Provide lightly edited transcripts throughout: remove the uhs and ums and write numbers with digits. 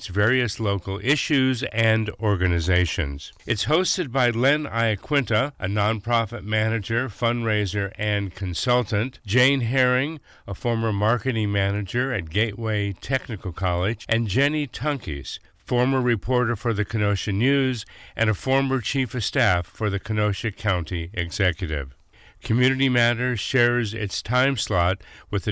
highlights various local issues and organizations. It's hosted by Len Iaquinta, a nonprofit manager, fundraiser, and consultant, Jane Herring, a former marketing manager at Gateway Technical College, and Jenny Tunkeys, former reporter for the Kenosha News and a former chief of staff for the Kenosha County Executive. Community Matters shares its time slot with the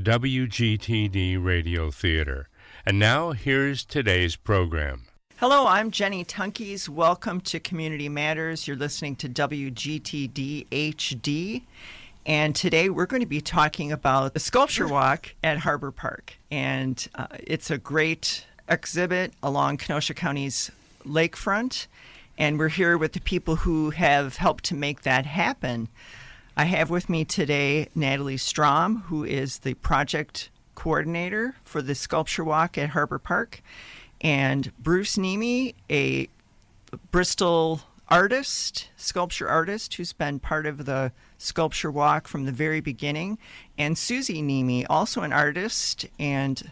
WGTD Radio Theater. And now, here's today's program. Hello, I'm Jenny Tunkeys. Welcome to Community Matters. You're listening to WGTD HD. And today we're going to be talking about the Sculpture Walk at Harbor Park. And it's a great exhibit along Kenosha County's lakefront. And we're here with the people who have helped to make that happen. I have with me today Natalie Strom, who is the project coordinator for the Sculpture Walk at Harbor Park, and Bruce Niemi, a Bristol artist, sculpture artist, who's been part of the Sculpture Walk from the very beginning, and Susie Niemi, also an artist, and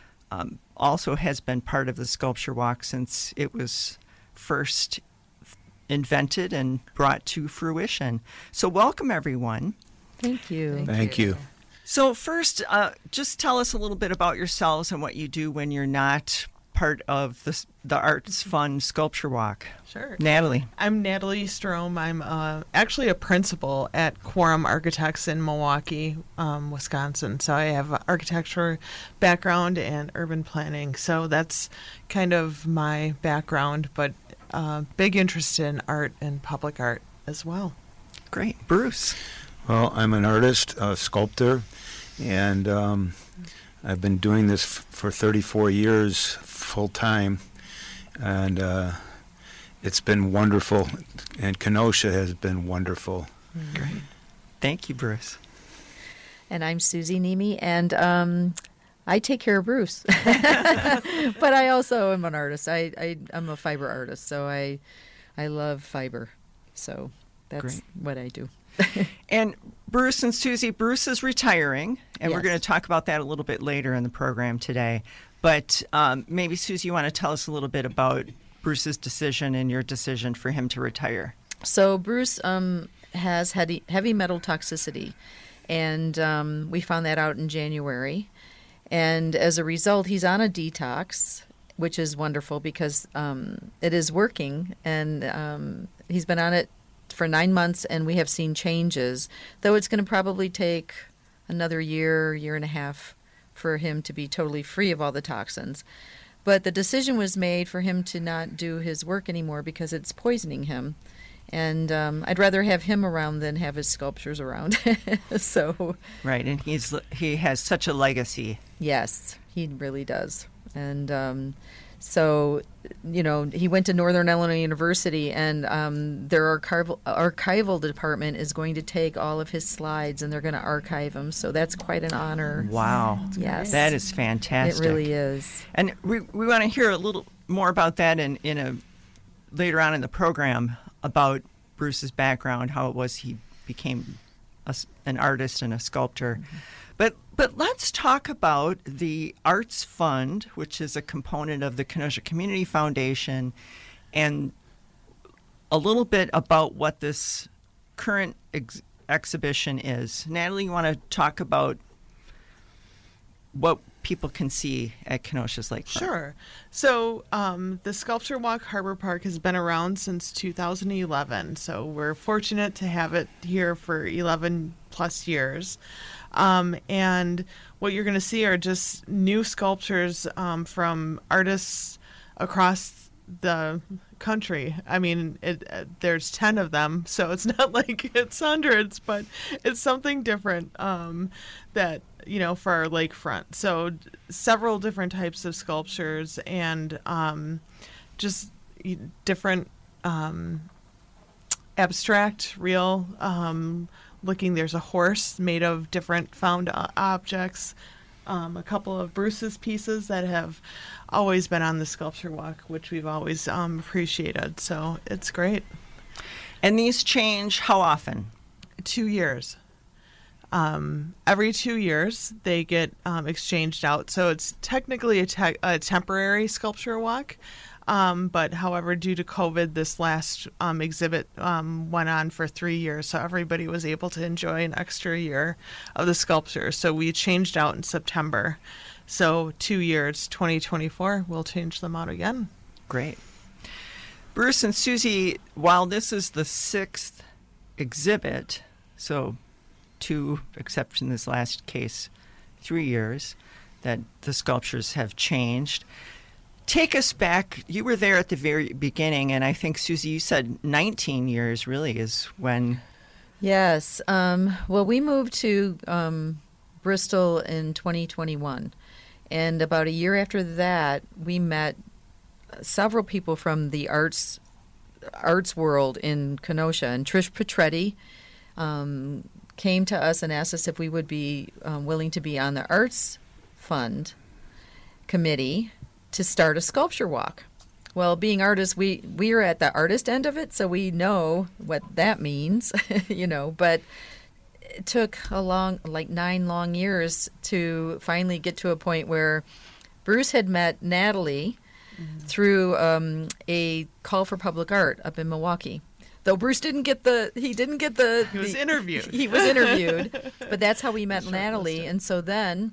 also has been part of the Sculpture Walk since it was first invented and brought to fruition. So welcome, everyone. Thank you. Thank you. So first, just tell us a little bit about yourselves and what you do when you're not part of the Arts Fun Sculpture Walk. Sure. Natalie. I'm Natalie Strom. I'm actually a principal at Quorum Architects in Milwaukee, Wisconsin. So I have an architecture background and urban planning. So that's kind of my background, but big interest in art and public art as well. Great. Bruce. Well, I'm an artist, a sculptor, and I've been doing this for 34 years full time, and it's been wonderful, and Kenosha has been wonderful. Great. Thank you, Bruce. And I'm Susie Niemi, and I take care of Bruce. But I also am an artist. I'm a fiber artist, so I love fiber. So that's Great. what I do. And Bruce and Susie, Bruce is retiring, and Yes. we're going to talk about that a little bit later in the program today. But maybe, Susie, you want to tell us a little bit about Bruce's decision and your decision for him to retire. So Bruce has heavy metal toxicity, and we found that out in January. And as a result, he's on a detox, which is wonderful because it is working, and he's been on it for 9 months, and we have seen changes, though it's going to probably take another year and a half for him to be totally free of all the toxins. But the decision was made for him to not do his work anymore because it's poisoning him. And I'd rather have him around than have his sculptures around. So Right, and he has such a legacy. yes, he really does. And so, he went to Northern Illinois University, and their archival department is going to take all of his slides, and they're going to archive them. So that's quite an honor. Wow. Yes. That is fantastic. It really is. And we want to hear a little more about that later on in the program, about Bruce's background, how it was he became an artist and a sculptor. Mm-hmm. But let's talk about the Arts Fund, which is a component of the Kenosha Community Foundation, and a little bit about what this current exhibition is. Natalie, you want to talk about what people can see at Kenosha's Lakefront? Sure. So the Sculpture Walk Harbor Park has been around since 2011. So we're fortunate to have it here for 11 plus years. And what you're going to see are just new sculptures from artists across the country. I mean, there's 10 of them, so it's not like it's hundreds, but it's something different that, for our lakefront. So several different types of sculptures and just different abstract, real looking. There's a horse made of different found objects. A couple of Bruce's pieces that have always been on the Sculpture Walk, which we've always appreciated. So it's great. And these change how often? 2 years. every 2 years they get exchanged out. So it's technically a temporary sculpture walk. But however, due to COVID, this last exhibit went on for 3 years, so everybody was able to enjoy an extra year of the sculpture. So we changed out in September. So 2 years, 2024, we'll change them out again. Great. Bruce and Susie, while this is the 6th exhibit, so 2, except in this last case, 3 years, that the sculptures have changed. Take us back. You were there at the very beginning, and I think, Susie, you said 19 years really is when... Yes. Well, we moved to Bristol in 2021, and about a year after that, we met several people from the arts world in Kenosha, and Trish Petretti came to us and asked us if we would be willing to be on the Arts Fund committee to start a sculpture walk. Well, being artists, we are at the artist end of it, so we know what that means, but it took 9 long years to finally get to a point where Bruce had met Natalie through a call for public art up in Milwaukee. Though Bruce didn't get the He was interviewed. He was interviewed, but that's how we met Natalie, and so then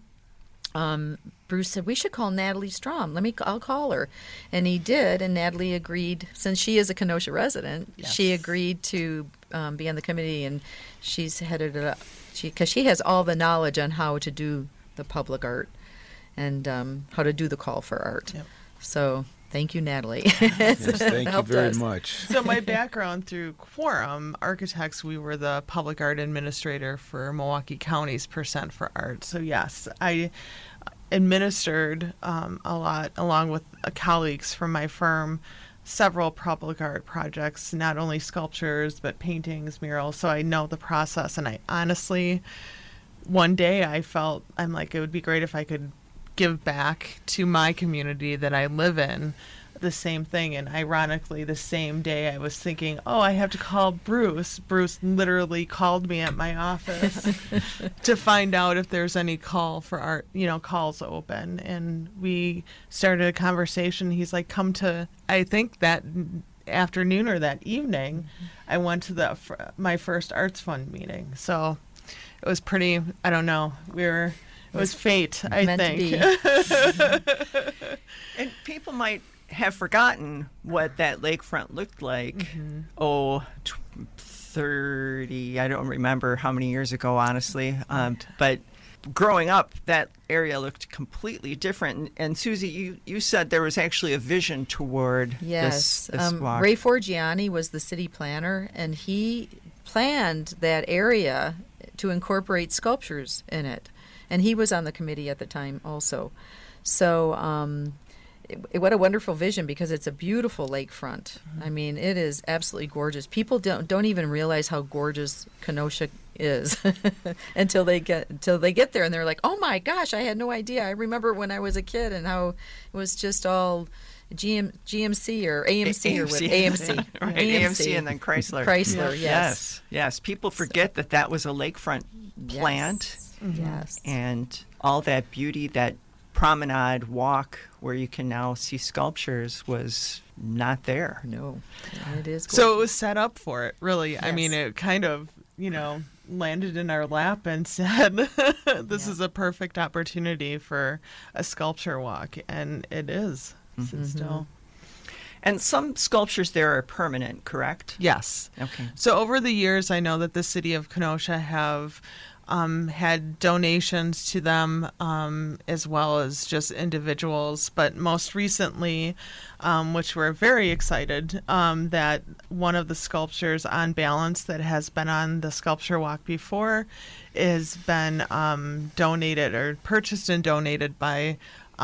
Bruce said, we should call Natalie Strom. I'll call her. And he did, and Natalie agreed, since she is a Kenosha resident, she agreed to be on the committee, and she's headed it up. Because she has all the knowledge on how to do the public art and how to do the call for art. Yep. So thank you, Natalie. Yes, thank you very much. So my background through Quorum Architects, we were the public art administrator for Milwaukee County's Percent for Art. So yes, I administered a lot, along with colleagues from my firm, several public art projects, not only sculptures, but paintings, murals. So I know the process. And I honestly, one day I felt, I'm like, it would be great if I could give back to my community that I live in the same thing. And ironically, the same day I was thinking, I have to call Bruce. Bruce literally called me at my office to find out if there's any call for art, calls open. And we started a conversation. He's like, come to, I think that afternoon or that evening, I went to my first Arts Fund meeting. So it was pretty, I don't know, it was fate, I think. And people might have forgotten what that lakefront looked like. 30, I don't remember how many years ago, honestly. But growing up, that area looked completely different. And Susie, you said there was actually a vision toward this walk. Ray Forgiani was the city planner, and he planned that area to incorporate sculptures in it. And he was on the committee at the time also. So what a wonderful vision, because it's a beautiful lakefront. I mean, it is absolutely gorgeous. People don't even realize how gorgeous Kenosha is until they get there, and they're like, "Oh my gosh, I had no idea." I remember when I was a kid and how it was just all GMC or AMC or AMC, right? AMC and then Chrysler. Chrysler, yes. People forget that was a lakefront plant. Yes. And all that beauty, that promenade walk where you can now see sculptures, was not there. No, it is gorgeous. So it was set up for it, really. Yes. I mean, it kind of, landed in our lap and said, this is a perfect opportunity for a sculpture walk. And it is still. And some sculptures there are permanent, correct? Yes. Okay. So over the years, I know that the city of Kenosha have had donations to them, as well as just individuals. But most recently, which we're very excited, that one of the sculptures, On Balance, that has been on the sculpture walk before, has been donated or purchased and donated by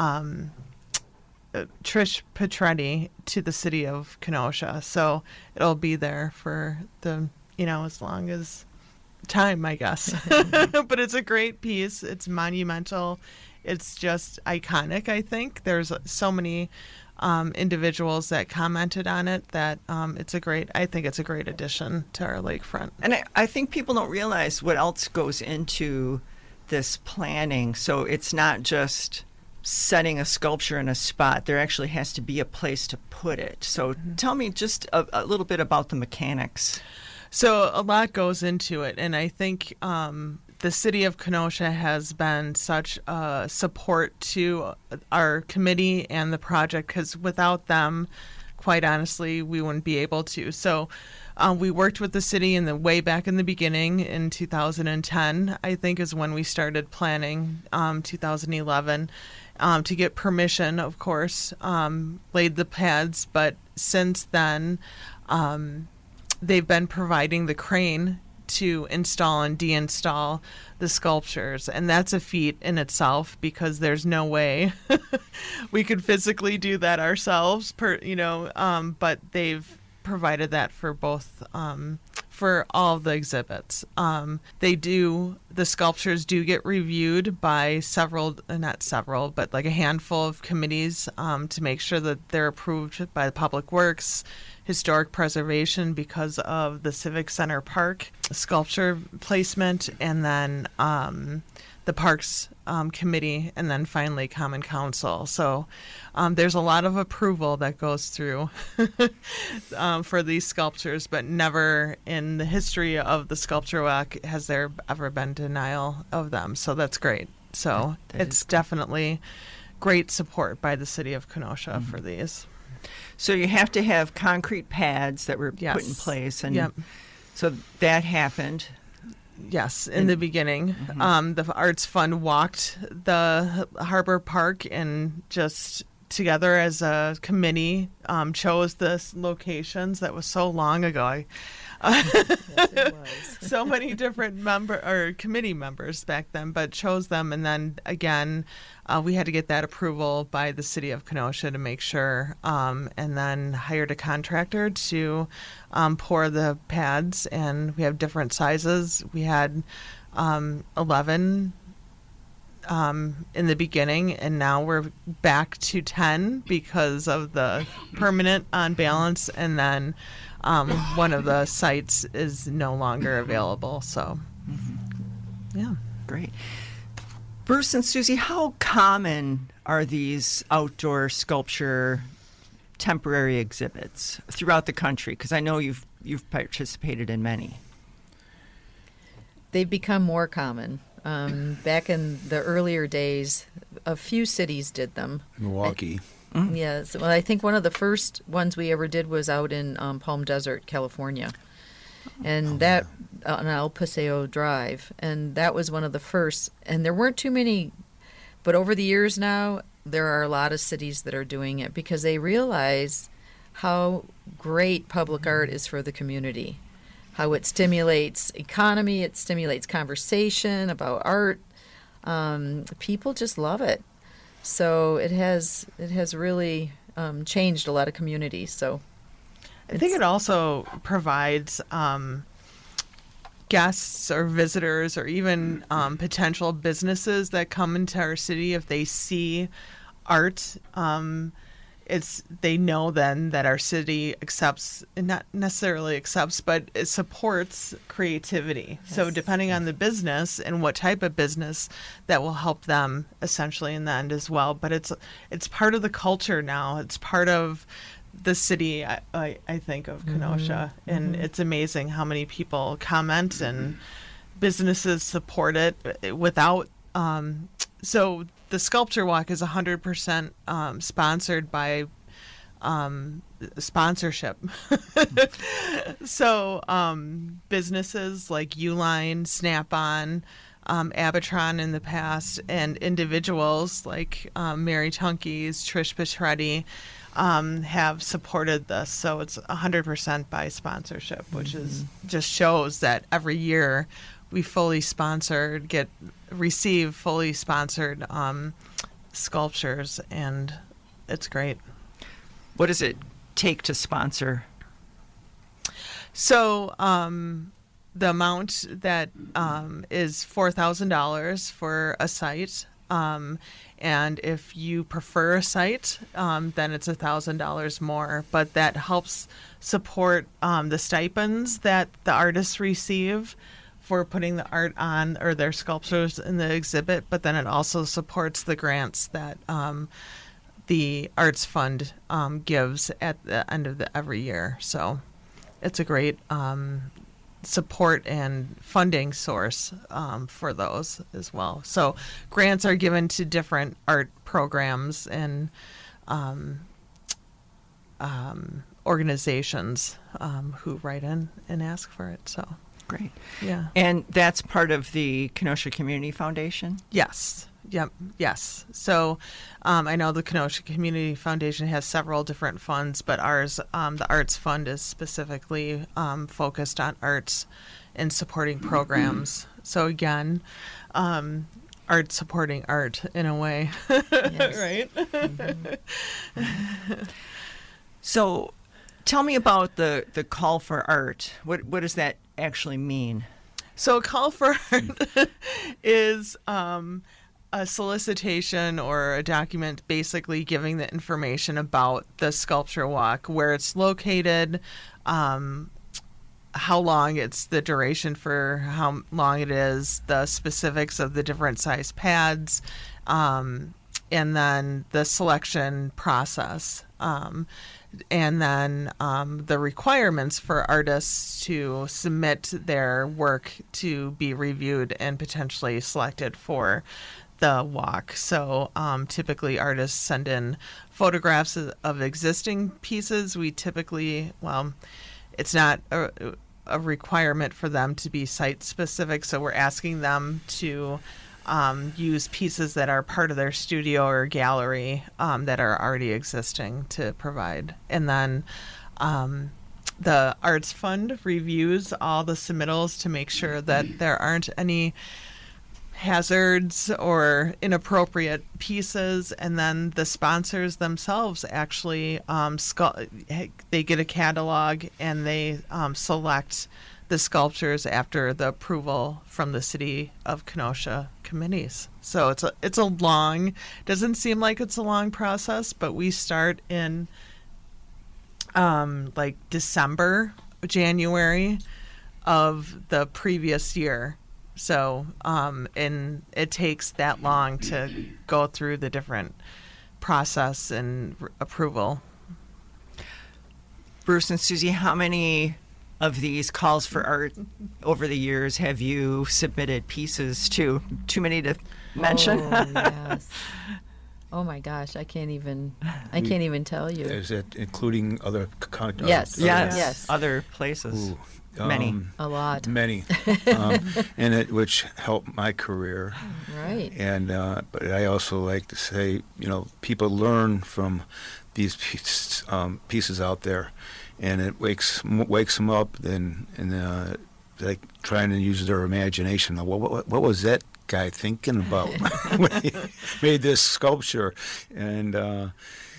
Trish Petretti to the city of Kenosha. So it'll be there for as long as time, I guess. But it's a great piece. It's monumental. It's just iconic, I think. There's so many individuals that commented on it that I think it's a great addition to our lakefront. And I think people don't realize what else goes into this planning. So it's not just setting a sculpture in a spot. There actually has to be a place to put it. So tell me just a little bit about the mechanics. So a lot goes into it, and I think the city of Kenosha has been such a support to our committee and the project, because without them, quite honestly, we wouldn't be able to. So we worked with the city way back in the beginning in 2010, I think, is when we started planning, 2011, to get permission, of course, laid the pads. But since then, they've been providing the crane to install and deinstall the sculptures, and that's a feat in itself, because there's no way we could physically do that ourselves, but they've provided that for both for all of the exhibits. The sculptures do get reviewed by like a handful of committees to make sure that they're approved by the Public Works, Historic Preservation because of the Civic Center Park sculpture placement, and then the Parks Committee, and then finally Common Council. So there's a lot of approval that goes through for these sculptures, but never in the history of the Sculpture Walk has there ever been denial of them. So that's great. So it's definitely great support by the city of Kenosha for these. So you have to have concrete pads that were put in place, and so that happened. Yes, in the beginning. The Arts Fund walked the Harbor Park and just together as a committee chose the locations. That was so long ago. Yes, it was. So many different committee members back then, but chose them. And then again, we had to get that approval by the city of Kenosha to make sure, and then hired a contractor to pour the pads. And we have different sizes. We had 11 in the beginning, and now we're back to 10 because of the permanent on balance, and then one of the sites is no longer available. So, yeah. Great. Bruce and Susie, how common are these outdoor sculpture temporary exhibits throughout the country? Because I know you've participated in many. They've become more common. Back in the earlier days, a few cities did them. Milwaukee. Yes. Well, I think one of the first ones we ever did was out in Palm Desert, California. And that on El Paseo Drive. And that was one of the first. And there weren't too many. But over the years now, there are a lot of cities that are doing it because they realize how great public art is for the community. How it stimulates economy, it stimulates conversation about art. People just love it. So it has really changed a lot of communities. So I think it also provides guests or visitors or even potential businesses that come into our city, if they see art, they know then that our city not necessarily accepts, but it supports creativity. Yes. So depending on the business and what type of business, that will help them essentially in the end as well. But it's part of the culture now. It's part of the city, I think, of Kenosha. And it's amazing how many people comment and businesses support it without... So the Sculpture Walk is 100% sponsored by sponsorship. So businesses like Uline, Snap-on, Abitron in the past, and individuals like Mary Tunkeys, Trish Petretti have supported this. So it's 100% by sponsorship, which is just shows that every year we receive fully sponsored sculptures, and it's great. What does it take to sponsor? So the amount that is $4,000 for a site, And if you prefer a site, then it's $1,000 more. But that helps support the stipends that the artists receive for putting the art on or their sculptures in the exhibit. But then it also supports the grants that the Arts Fund gives at the end of every year. So it's a great support and funding source for those as well. So grants are given to different art programs and organizations who write in and ask for it. So Great. yeah. And that's part of the Kenosha Community Foundation? Yes. Yep. Yes. So I know the Kenosha Community Foundation has several different funds, but ours, the Arts Fund, is specifically focused on arts and supporting programs. So again, art supporting art in a way, right? So tell me about the call for art. What does that actually mean? So a call for art is a solicitation or a document basically giving the information about the sculpture walk, where it's located, how long it's the duration for how long it is, the specifics of the different size pads, and then the selection process. And then the requirements for artists to submit their work to be reviewed and potentially selected for the walk. So typically artists send in photographs of existing pieces. We typically, it's not a requirement for them to be site specific, so we're asking them to use pieces that are part of their studio or gallery that are already existing to provide. And then the Arts Fund reviews all the submittals to make sure that there aren't any hazards or inappropriate pieces, and then the sponsors themselves actually they get a catalog and they select the sculptures after the approval from the City of Kenosha committees. So it's a long, doesn't seem like it's a long process, but we start in like December, January of the previous year. So, and it takes that long to go through the different process and approval. Bruce and Susie, how many of these calls for art over the years have you submitted pieces to? Too many to mention? Oh, yes. Oh my gosh, I can't even tell you. Is it including other countries? Yes. Other places. Ooh, Many. A lot. Many, and which helped my career. Right. And but I also like to say, people learn from these pieces out there, and it wakes them up, and like trying to use their imagination. What was that guy thinking about when he made this sculpture? And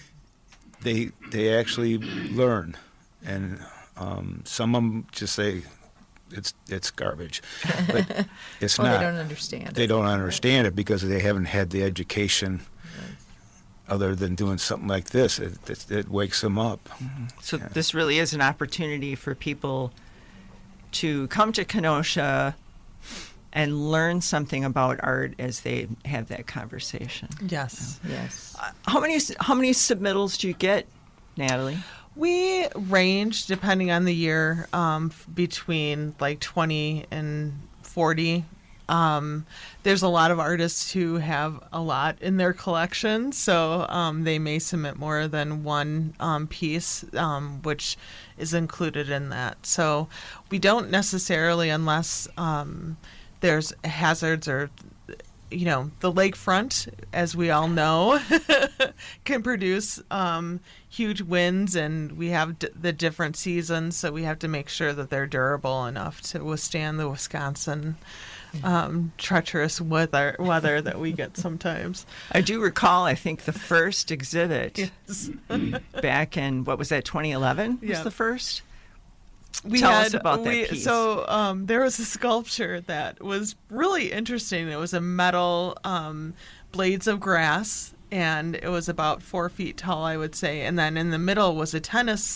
they actually learn, and some of them just say it's garbage, but it's well, not. They don't understand. They don't understand it because they haven't had the education. Right. Other than doing something like this, it wakes them up. Mm-hmm. So this really is an opportunity for people to come to Kenosha and learn something about art as they have that conversation. Yes. Yes. How many submittals do you get, Natalie? We range, depending on the year, between like 20 and 40. There's a lot of artists who have a lot in their collection, so they may submit more than one piece, which is included in that. So we don't necessarily, unless there's hazards or, the lakefront, as we all know, can produce huge winds, and we have the different seasons, so we have to make sure that they're durable enough to withstand the Wisconsin treacherous weather that we get sometimes. I do recall, I think, the first exhibit Yes. back in, what was that, 2011 was Yeah. the first? We Tell had, us about that piece. So there was a sculpture that was really interesting. It was a metal blades of grass, and it was about 4 feet tall, I would say. And then in the middle was a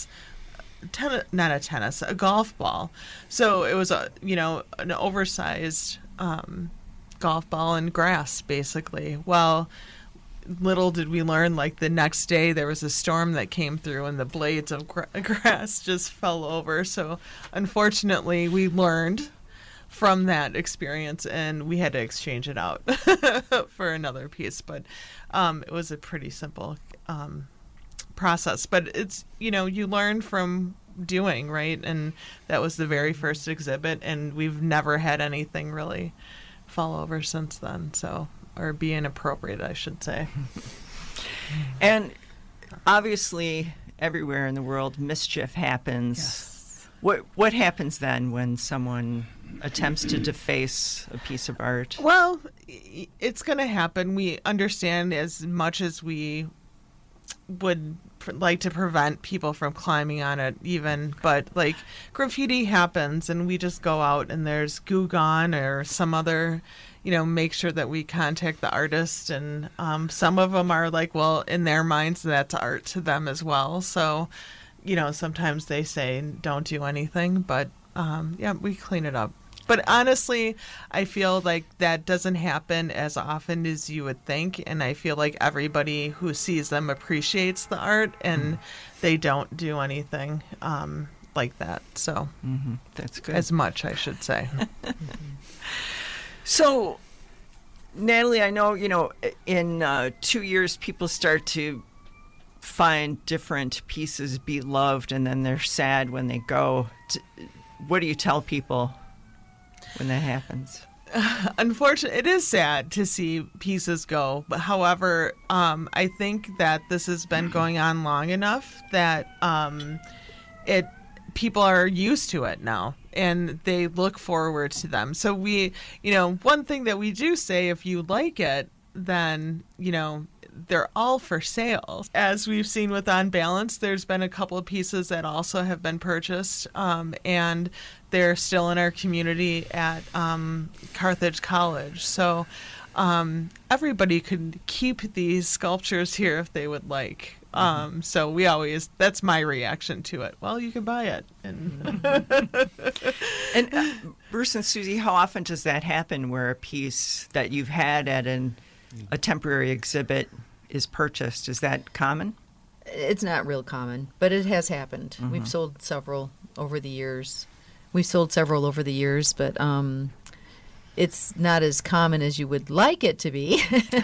golf ball. So it was an oversized golf ball and grass, basically. Well, little did we learn, like the next day there was a storm that came through and the blades of grass just fell over. So unfortunately we learned from that experience and we had to exchange it out for another piece. But it was a pretty simple process. But it's, you learn from doing, right? And that was the very first exhibit, and we've never had anything really fall over since then. So, or be inappropriate, I should say. And obviously, everywhere in the world, mischief happens. Yes. What happens then when someone attempts to deface a piece of art? Well, it's going to happen. We understand as much as we would like to prevent people from climbing on it even, but like graffiti happens and we just go out and there's Goo Gone or some other, make sure that we contact the artist, and some of them are like, well, in their minds that's art to them as well. So, sometimes they say don't do anything, but we clean it up. But honestly, I feel like that doesn't happen as often as you would think. And I feel like everybody who sees them appreciates the art, and they don't do anything like that. So that's good. As much, I should say. So, Natalie, I know, in 2 years, people start to find different pieces beloved, and then they're sad when they go. What do you tell people when that happens? Unfortunately, it is sad to see pieces go. But however, I think that this has been going on long enough that people are used to it now, and they look forward to them. So we, one thing that we do say, if you like it, then, they're all for sale. As we've seen with On Balance, there's been a couple of pieces that also have been purchased, and they're still in our community at Carthage College. So everybody could keep these sculptures here if they would like. So we always, that's my reaction to it. Well, you can buy it. And Bruce and Susie, how often does that happen where a piece that you've had at a temporary exhibit is purchased? Is that common? It's not real common, but it has happened. We've sold several over the years. But it's not as common as you would like it to be.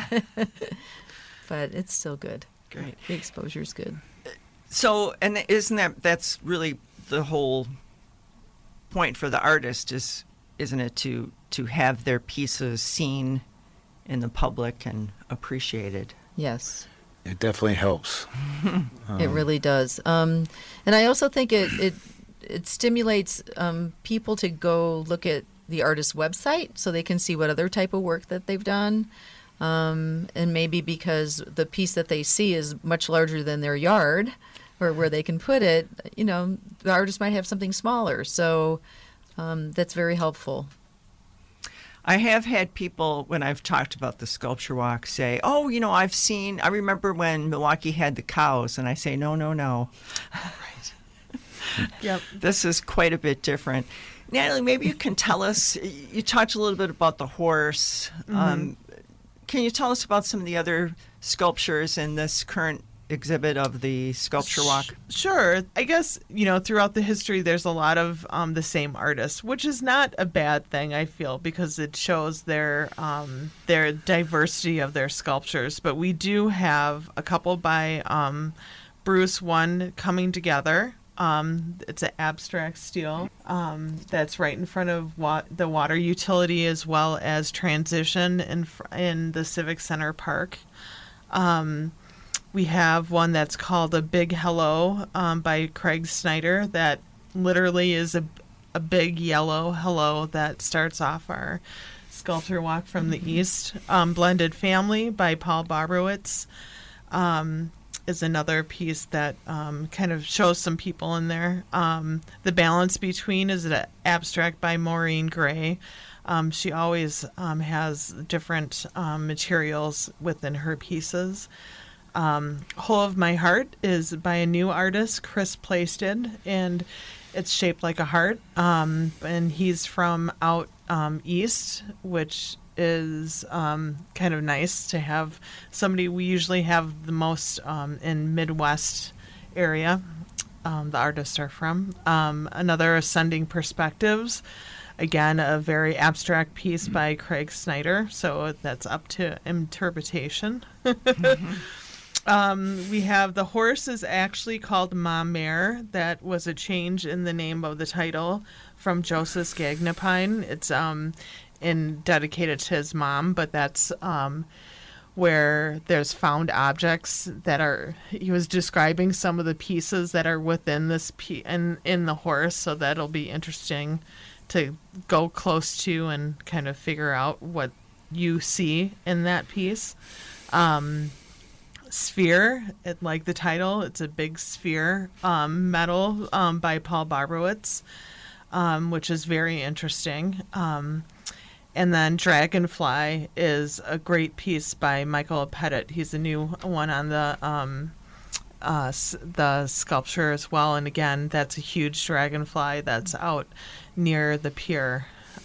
But it's still good. Great. The exposure is good. So, and that's really the whole point for the artist, isn't it, to have their pieces seen in the public and appreciated? Yes. It definitely helps. It really does. And I also think it stimulates people to go look at the artist's website so they can see what other type of work that they've done. And maybe because the piece that they see is much larger than their yard or where they can put it, the artist might have something smaller. So that's very helpful. I have had people, when I've talked about the sculpture walk, say, oh, I remember when Milwaukee had the cows, and I say, no. Right. Yep. This is quite a bit different. Natalie, maybe you can tell us, you talked a little bit about the horse. Can you tell us about some of the other sculptures in this current exhibit of the sculpture walk? Sure. I guess, throughout the history, there's a lot of the same artists, which is not a bad thing, I feel, because it shows their diversity of their sculptures. But we do have a couple by Bruce, one Coming Together. It's an abstract steel that's right in front of the water utility, as well as Transition in the Civic Center Park. We have one that's called A Big Hello by Craig Snyder that literally is a big yellow hello that starts off our sculpture walk from the east. Blended Family by Paul Bobrowitz is another piece that kind of shows some people in there. The Balance Between is an abstract by Maureen Gray. She always has different materials within her pieces. Whole of My Heart is by a new artist, Chris Plaisted, and it's shaped like a heart. And he's from out east, which is kind of nice to have somebody. We usually have the most in Midwest area. The artists are from. Another, Ascending Perspectives. Again, a very abstract piece by Craig Snyder, so that's up to interpretation. We have The Horse is actually called Ma Mare. That was a change in the name of the title from Joseph Gagnapine. It's dedicated to his mom, but that's where there's found objects that are. He was describing some of the pieces that are within this in the horse, so that'll be interesting to go close to and kind of figure out what you see in that piece. Sphere, like the title, it's a big sphere metal by Paul Barberowitz, which is very interesting. And then Dragonfly is a great piece by Michael Pettit. He's a new one on the sculpture as well. And again, that's a huge dragonfly that's out near the pier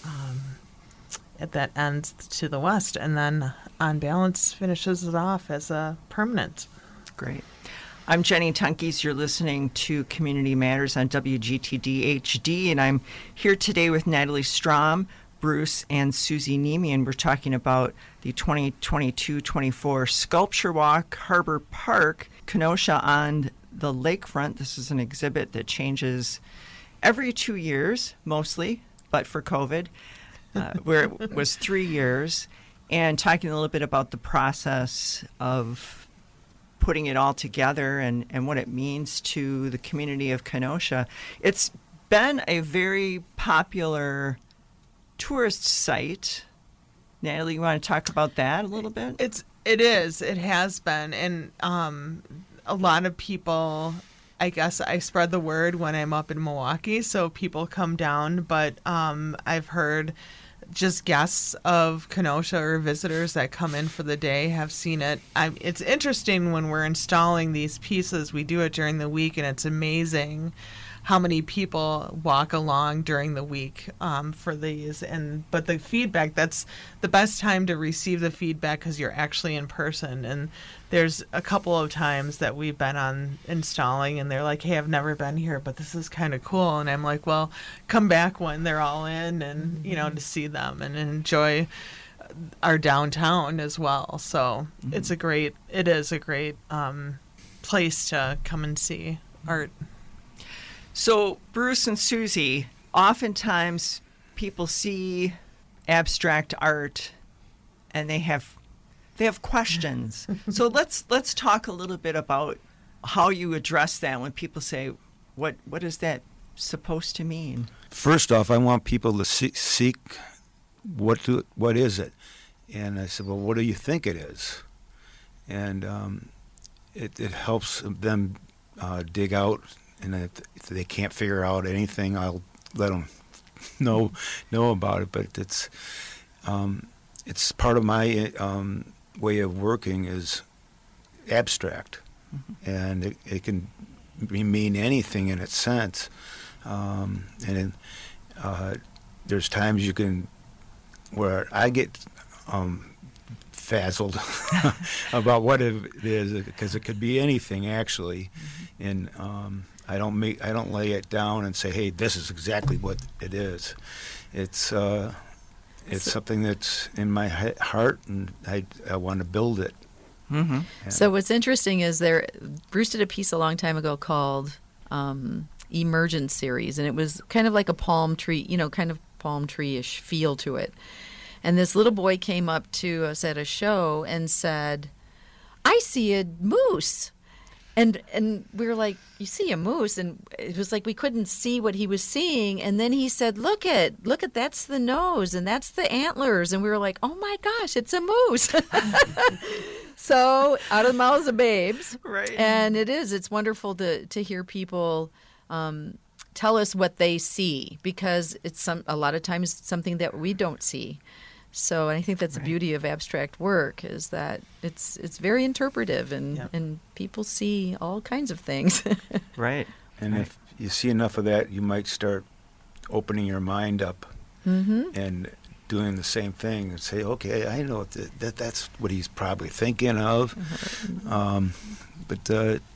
that ends to the west. And then On Balance finishes it off as a permanent. Great. I'm Jenny Tunkeys. You're listening to Community Matters on WGTD HD, and I'm here today with Natalie Strom, Bruce, and Susie Nemi, and we're talking about the 2022-24 Sculpture Walk, Harbor Park, Kenosha on the lakefront. This is an exhibit that changes every 2 years, mostly, but for COVID, where it was 3 years, and talking a little bit about the process of putting it all together and what it means to the community of Kenosha. It's been a very popular tourist site. Natalie, you want to talk about that a little bit? It has been, and a lot of people, I guess I spread the word when I'm up in Milwaukee, so people come down, but I've heard just guests of Kenosha or visitors that come in for the day have seen it. It's interesting when we're installing these pieces. We do it during the week, and it's amazing how many people walk along during the week for these. But the feedback, that's the best time to receive the feedback because you're actually in person. And there's a couple of times that we've been on installing and they're like, hey, I've never been here, but this is kind of cool. And I'm like, well, come back when they're all in and, to see them and enjoy our downtown as well. So it is a great place to come and see art. So, Bruce and Susie, oftentimes people see abstract art and they have questions. So let's talk a little bit about how you address that when people say, what is that supposed to mean? First off, I want people to seek what is it? And I said, well, what do you think it is? And it helps them dig out. And if they can't figure out anything, I'll let them know about it. But it's part of my way of working is abstract, and it can mean anything in its sense. There's times where I get frazzled about what it is, because it could be anything actually, and I don't lay it down and say, hey, this is exactly what it is. It's something that's in my heart, and I want to build it. Mm-hmm. So what's interesting is Bruce did a piece a long time ago called Emergent Series, and it was kind of like a palm tree, kind of palm tree-ish feel to it. And this little boy came up to us at a show and said, I see a moose. And we were like, you see a moose? And it was like we couldn't see what he was seeing. And then he said, look at, that's the nose and that's the antlers. And we were like, oh my gosh, it's a moose. So out of the mouths of babes. Right. And it's wonderful to hear people tell us what they see, because it's a lot of times something that we don't see. So I think that's the beauty of abstract work, is that it's very interpretive, and people see all kinds of things. Right. And if you see enough of that, you might start opening your mind up and doing the same thing and say, okay, I know that's what he's probably thinking of. But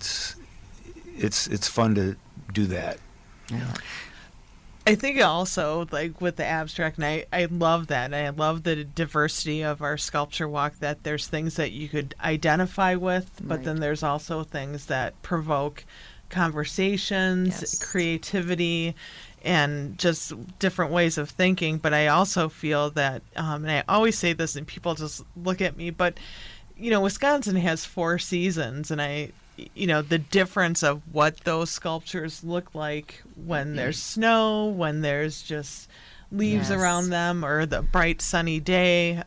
it's fun to do that. Yeah. I think also, like with the abstract, and I love that. And I love the diversity of our sculpture walk, that there's things that you could identify with, but then there's also things that provoke conversations, creativity, and just different ways of thinking. But I also feel that, and I always say this and people just look at me, but, Wisconsin has 4 seasons, and the difference of what those sculptures look like when there's snow, when there's just leaves around them, or the bright sunny day.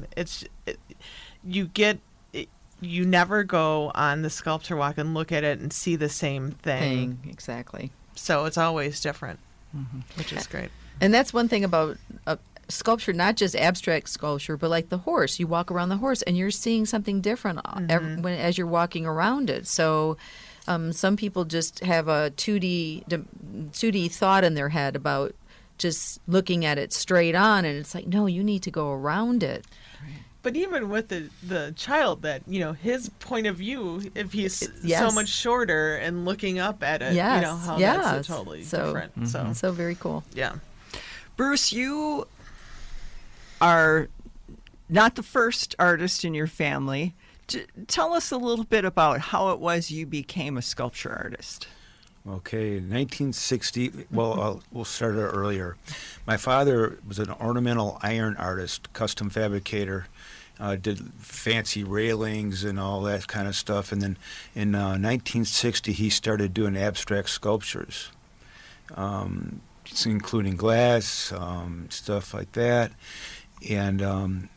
You never go on the sculpture walk and look at it and see the same thing. Exactly. So it's always different, which is great. And that's one thing about sculpture, not just abstract sculpture, but like the horse. You walk around the horse and you're seeing something different as you're walking around it. So some people just have a 2D thought in their head about just looking at it straight on, and it's like, no, you need to go around it. But even with the child, that, his point of view, if he's so much shorter and looking up at it, how that's totally different. So very cool. Yeah. Bruce, you are not the first artist in your family. Tell us a little bit about how it was you became a sculpture artist. Okay, 1960, we'll start it earlier. My father was an ornamental iron artist, custom fabricator, did fancy railings and all that kind of stuff. And then in 1960, he started doing abstract sculptures, including glass, stuff like that. And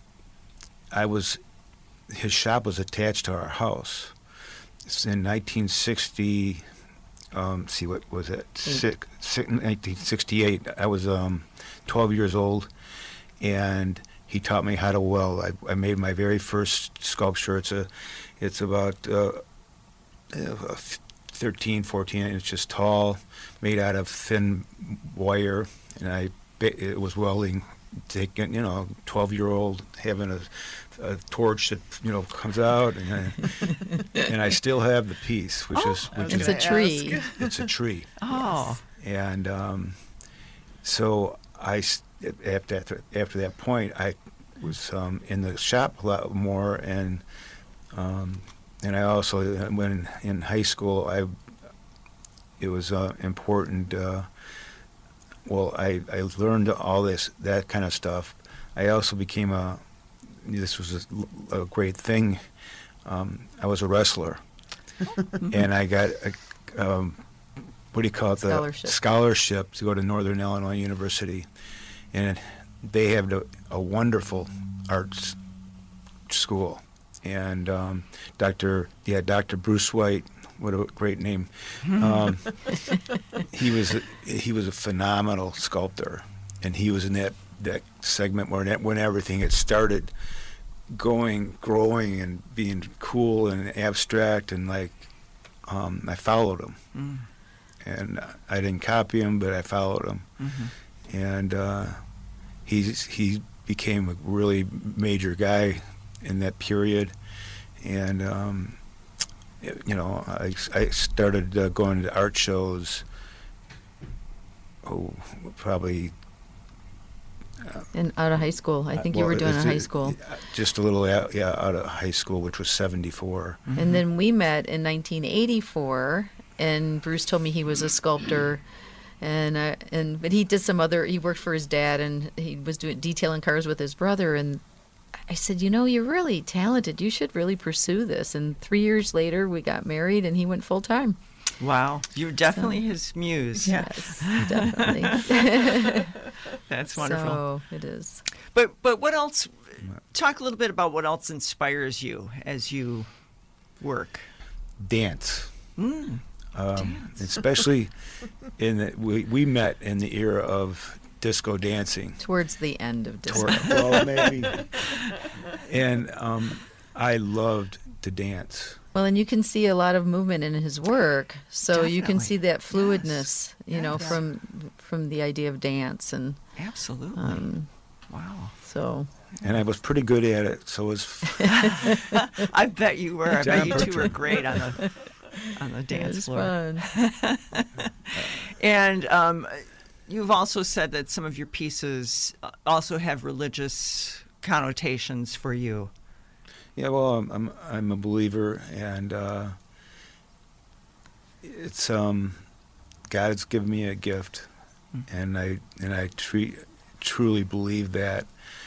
his shop was attached to our house. It's in 1960. What was it? 1968. I was 12 years old, and he taught me how to weld. I made my very first sculpture. It's about 13, 14 inches tall, made out of thin wire, and it was welding. Taking, 12-year-old having a torch that comes out, and I still have the piece, which is it's a tree. It's a tree. Oh, and so after that point, I was in the shop a lot more, and I also, when in high school, it was important. I learned all that kind of stuff. I also became this was a great thing. I was a wrestler, and I got a scholarship to go to Northern Illinois University, and they have a wonderful arts school. And Dr. Bruce White, what a great name. He was a phenomenal sculptor, and he was in that segment when everything had started growing and being cool and abstract, and I followed him. And I didn't copy him, but I followed him. And he became a really major guy in that period, and I started going to art shows. Probably. And out of high school, I think you were doing in high school. Just a little, out of high school, which was 1974. And then we met in 1984, and Bruce told me he was a sculptor. But he did he worked for his dad, and he was doing detailing cars with his brother. And I said, you're really talented. You should really pursue this. And 3 years later, we got married, and he went full time. Wow, you're definitely his muse. Yes, definitely. That's wonderful. So it is. But what else? Talk a little bit about what else inspires you as you work. Dance. especially we met in the era of disco dancing. Towards the end of disco. Well, maybe. And I loved to dance. Well, and you can see a lot of movement in his work, so you can see that fluidness, from the idea of dance, and absolutely. Wow. So. And I was pretty good at it, so it was. I bet you were. I bet you two Bertram. were great on the dance floor. Fun. And you've also said that some of your pieces also have religious connotations for you. Yeah, well, I'm a believer, and it's God's given me a gift, and I truly believe that,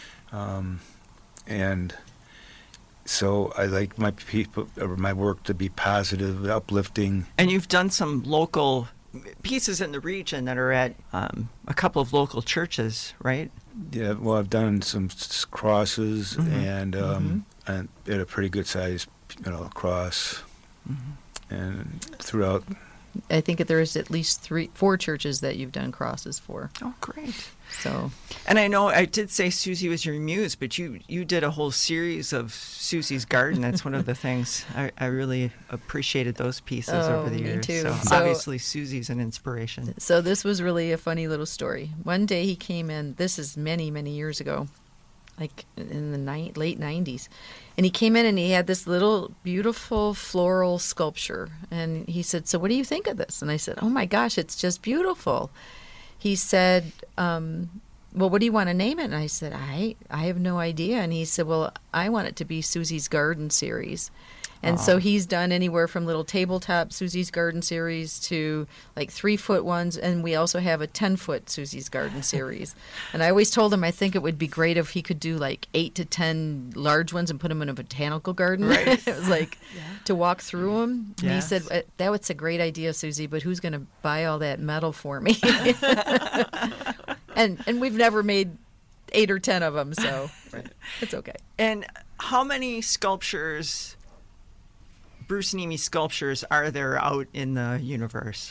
and so I like my people or my work to be positive, uplifting. And you've done some local pieces in the region that are at a couple of local churches, right? Yeah, well, I've done some crosses and at a pretty good size, cross, and throughout. I think there's at least 4 churches that you've done crosses for. Oh, great. So. And I know I did say Susie was your muse, but you did a whole series of Susie's Garden. That's one of the things I really appreciated those pieces over the me years. too. So obviously Susie's an inspiration. So this was really a funny little story. One day he came in, this is many, many years ago, like in the late 90s. And he came in and he had this little beautiful floral sculpture. And he said, "So what do you think of this?" And I said, "Oh my gosh, it's just beautiful." He said, "Well, what do you want to name it?" And I said, I have no idea. And he said, "Well, I want it to be Susie's Garden series." And so he's done anywhere from little tabletop Susie's Garden series to like 3-foot ones, and we also have a 10-foot Susie's Garden series. And I always told him I think it would be great if he could do like 8 to 10 large ones and put them in a botanical garden. Right. It was like to walk through them. And Yes. he said, "That was a great idea, Susie, but who's going to buy all that metal for me?" and we've never made 8 or 10 of them, so it's okay. And how many sculptures, Bruce Niemi sculptures, are there out in the universe?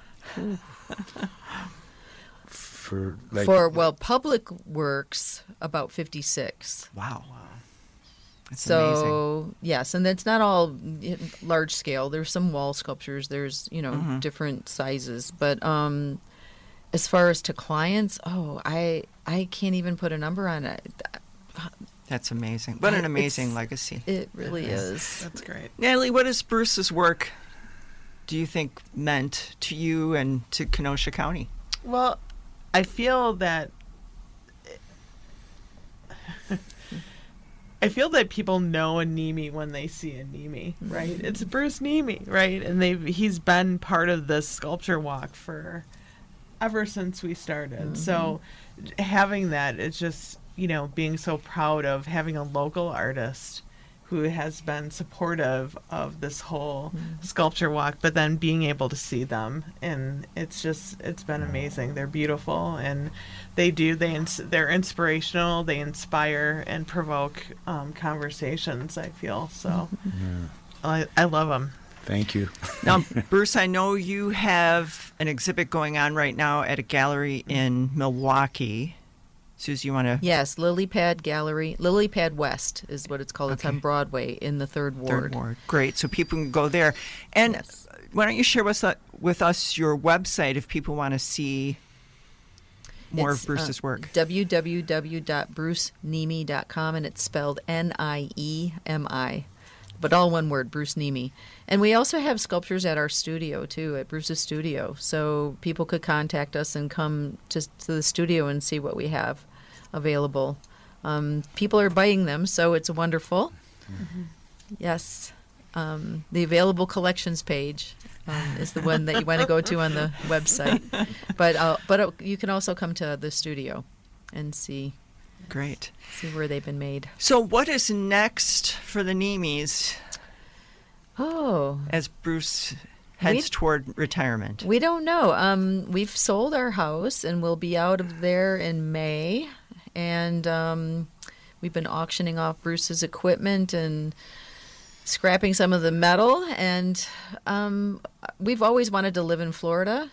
For Public Works, about 56. Wow. That's So amazing. yes, and it's not all large scale. There's some wall sculptures. There's different sizes, but as far as to clients, I can't even put a number on it. That's amazing. What an amazing It's- legacy. It really is. That's great. Natalie, what does Bruce's work, do you think, meant to you and to Kenosha County? Well, I feel that people know a Niemi when they see a Niemi, right? It's Bruce Niemi, right? And he's been part of this sculpture walk for ever since we started. So having that, it's just, being so proud of having a local artist who has been supportive of this whole sculpture walk, but then being able to see them, and it's been amazing. They're beautiful, and they're inspirational. They inspire and provoke conversations, I feel. So I love them. Thank you. Now, Bruce, I know you have an exhibit going on right now at a gallery in Milwaukee. Susie, you want to? Yes, Lily Pad Gallery. Lily Pad West is what it's called. It's Okay. on Broadway in the Third Ward. Third Ward. Great. So people can go there. And Yes. why don't you share with us your website if people want to see more It's, of Bruce's work? www.bruceniemi.com, and it's spelled Niemi, but all one word, Bruce Niemi. And we also have sculptures at our studio, too, at Bruce's studio. So people could contact us and come to the studio and see what we have available. People are buying them, so it's wonderful. Yes. The available collections page is the one that you want to go to on the website. But you can also come to the studio and see Great. where they've been made. So what is next for the Niemis Oh, as Bruce heads toward retirement? we don't know. We've sold our house and we'll be out of there in May. And we've been auctioning off Bruce's equipment and scrapping some of the metal, and we've always wanted to live in Florida.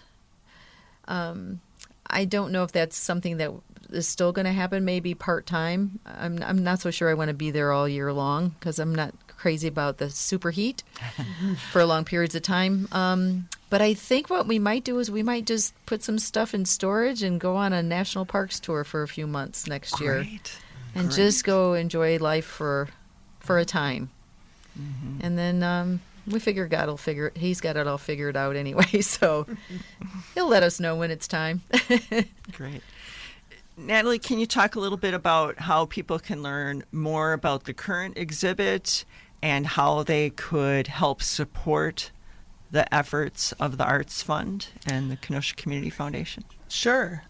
I don't know if that's something that is still going to happen, maybe part-time. I'm not so sure I want to be there all year long because I'm not crazy about the superheat for long periods of time. But I think what we might do is we might just put some stuff in storage and go on a national parks tour for a few months next year. And just go enjoy life for a time. Mm-hmm. And then we figure God will he's got it all figured out anyway, so he'll let us know when it's time. Great. Natalie, can you talk a little bit about how people can learn more about the current exhibit and how they could help support the efforts of the Arts Fund and the Kenosha Community Foundation? Sure.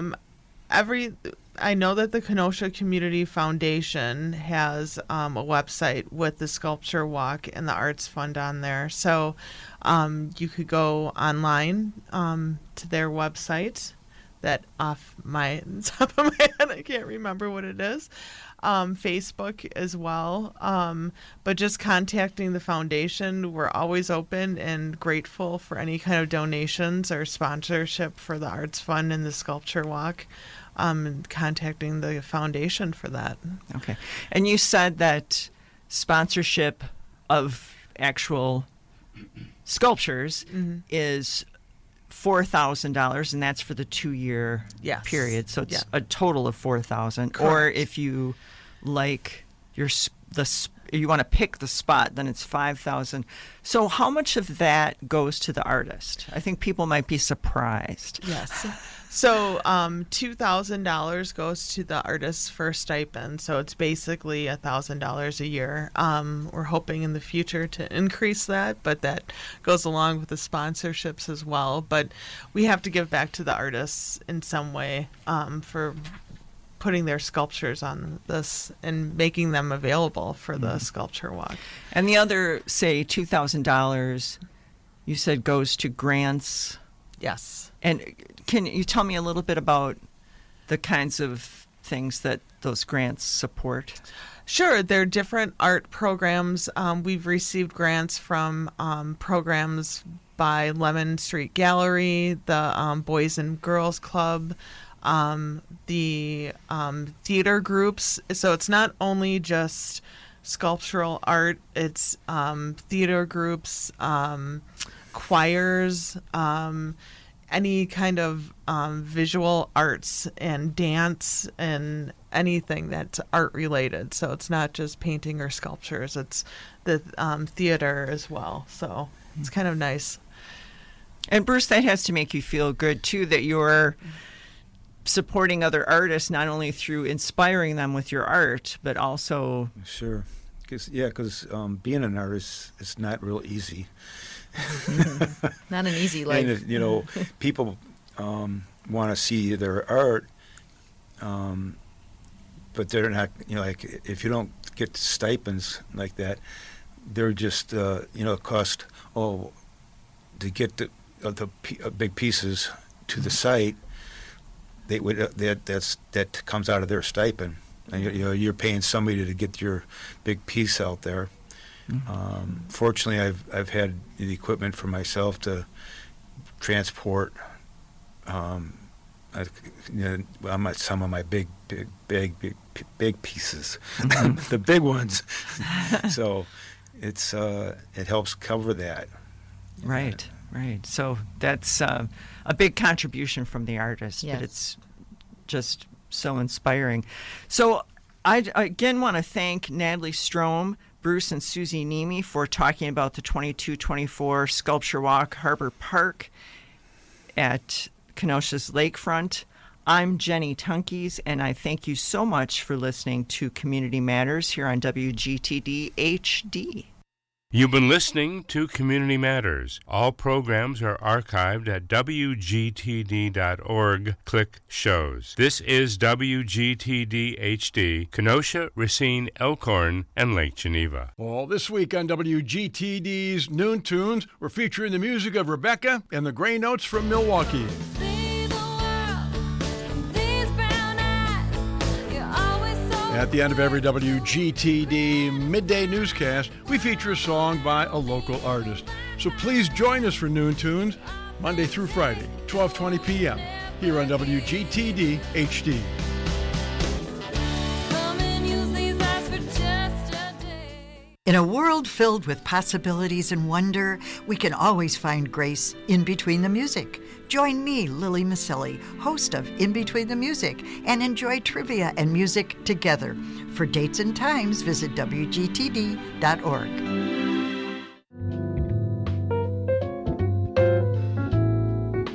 I know that the Kenosha Community Foundation has a website with the Sculpture Walk and the Arts Fund on there. So you could go online to their website. That off my top of my head, I can't remember what it is. Facebook as well. But just contacting the foundation, we're always open and grateful for any kind of donations or sponsorship for the Arts Fund and the Sculpture Walk. And contacting the foundation for that. Okay. And you said that sponsorship of actual sculptures is $4,000, and that's for the 2-year period. So it's a total of $4,000. Or if you like you want to pick the spot, then it's $5,000. So how much of that goes to the artist? I think people might be surprised. Yes. So $2,000 goes to the artist for stipend. So it's basically $1,000 a year. We're hoping in the future to increase that, but that goes along with the sponsorships as well. But we have to give back to the artists in some way for putting their sculptures on this and making them available for the Sculpture Walk. And the other, say, $2,000, you said goes to grants. Yes. And can you tell me a little bit about the kinds of things that those grants support? Sure. There are different art programs. We've received grants from programs by Lemon Street Gallery, the Boys and Girls Club, the theater groups. So it's not only just sculptural art, it's theater groups, choirs, any kind of visual arts and dance and anything that's art related. So it's not just painting or sculptures, it's the theater as well. So it's kind of nice. And Bruce, that has to make you feel good too, that you're supporting other artists, not only through inspiring them with your art, but also... Sure. Because being an artist is not real easy. Not an easy life. And, people want to see their art, but they're not, like, if you don't get stipends like that, they're just, cost, to get the big pieces to the site, that comes out of their stipend. And you're paying somebody to get your big piece out there. Fortunately, I've had the equipment for myself to transport some of my big pieces, the big ones. So it helps cover that. Right. So that's a big contribution from the artist, yes. But it's just so inspiring. So I again want to thank Natalie Strom, Bruce and Susie Nemi for talking about the 22-24 Sculpture Walk Harbor Park at Kenosha's Lakefront. I'm Jenny Tunkeys, and I thank you so much for listening to Community Matters here on WGTD HD. You've been listening to Community Matters. All programs are archived at WGTD.org. Click Shows. This is WGTD HD, Kenosha, Racine, Elkhorn, and Lake Geneva. Well, this week on WGTD's Noon Tunes, we're featuring the music of Rebecca and the Gray Notes from Milwaukee. See the world from these brown eyes. You're always so At the end of every WGTD midday newscast, we feature a song by a local artist. So please join us for Noon Tunes, Monday through Friday, 12:20 p.m., here on WGTD HD. In a world filled with possibilities and wonder, we can always find grace in between the music. Join me, Lily Maselli, host of In Between the Music, and enjoy trivia and music together. For dates and times, visit WGTD.org.